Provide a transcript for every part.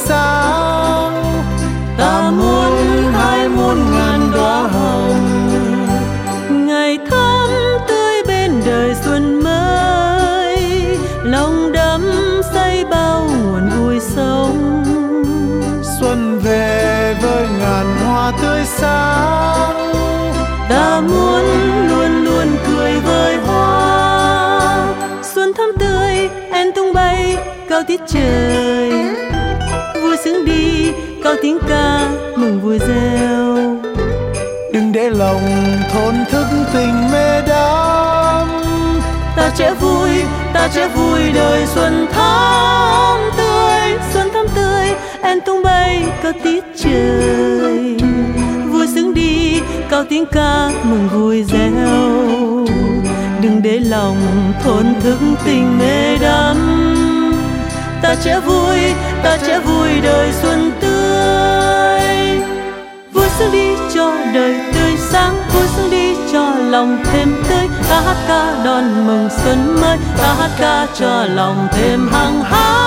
sáng. Ta muốn hai muôn ngàn đóa hồng, ngày thắm tươi bên đời xuân mới, lòng đắm say bao nguồn vui sống. xuân về với ngàn hoa tươi sáng. Ta muốn luôn luôn cười với hoa, xuân thắm tươi em tung bay cao tiết trời, vui sướng đi cao tiếng ca mừng vui reo. Đừng để lòng thổn thức tình mê đắm. Ta trẻ vui đời xuân thắm tươi, xuân thắm tươi em tung bay cao tiết trời, vui sướng đi cao tiếng ca mừng vui reo. Đừng để lòng thổn thức tình mê đắm. Ta trẻ vui đời xuân tươi, vui sướng đi cho đời tươi sáng, vui sướng đi cho lòng thêm tươi. Ta hát ca đón mừng xuân mới, ta hát ca cho lòng thêm hăng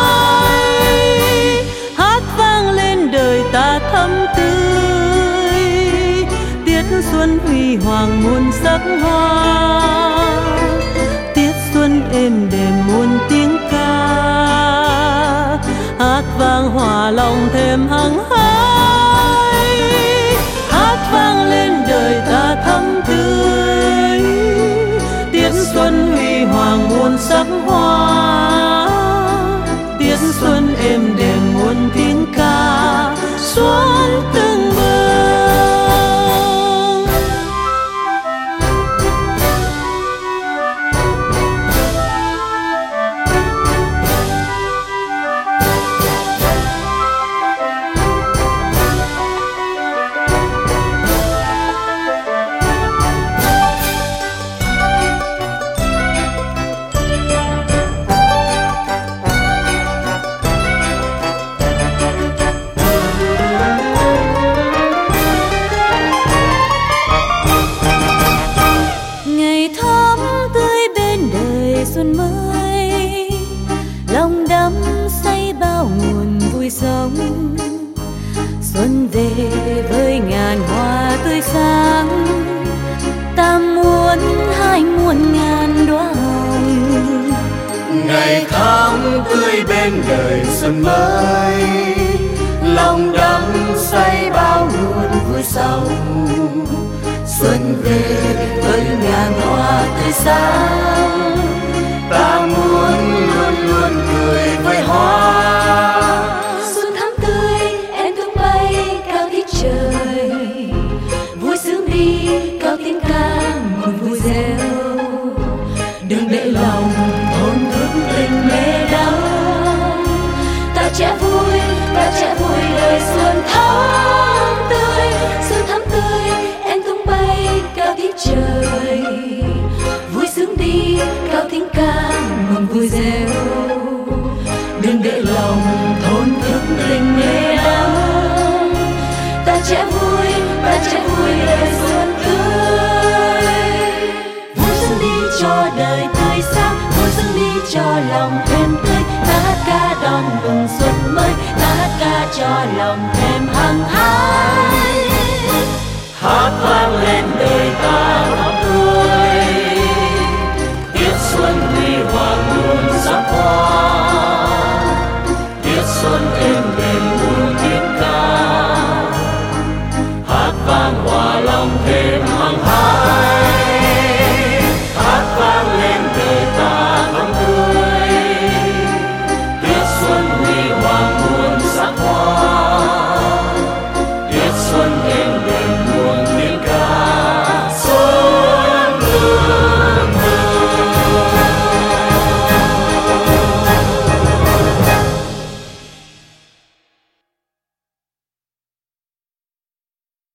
hái. Hát vang lên đời ta thắm tươi, tiết xuân huy hoàng muôn sắc hoa, tiết xuân êm đềm muôn tiếng ca, hát vang hòa lòng thêm hăng hái. Hát vang lên đời ta thắm tươi, tiết xuân huy hoàng muôn sắc hoa, tiết xuân êm đềm muôn tiếng ca, xuân tưng bừng. Xuân mới, lòng đắm say bao nguồn vui sống. Xuân về với ngàn hoa tươi sáng, ta muốn hai muôn ngàn đóa hồng. Ngày tháng tươi bên đời xuân mới, lòng đắm say bao nguồn vui sống. Xuân về với ngàn hoa tươi sáng, ta muốn luôn luôn cười với hoa. xuân thắm tươi em tung bay cao tiết trời, vui sướng đi cao tiếng ca mừng vui reo. Đừng để lòng thổn thức tình mê đắm. Ta trẻ vui đời xuân thắm tươi, xuân thắm tươi em tung bay cao tiết trời, vui sướng đi cao tiếng ca mừng vui reo. Đừng để lòng thổn thức tình mê đắm. Ta trẻ vui đời xuân tươi, vui sướng đi cho đời tươi sáng, vui sướng đi cho lòng thêm tươi. Ta hát ca đón mừng xuân mới, ta hát ca cho lòng thêm hăng hái. Hát vang lên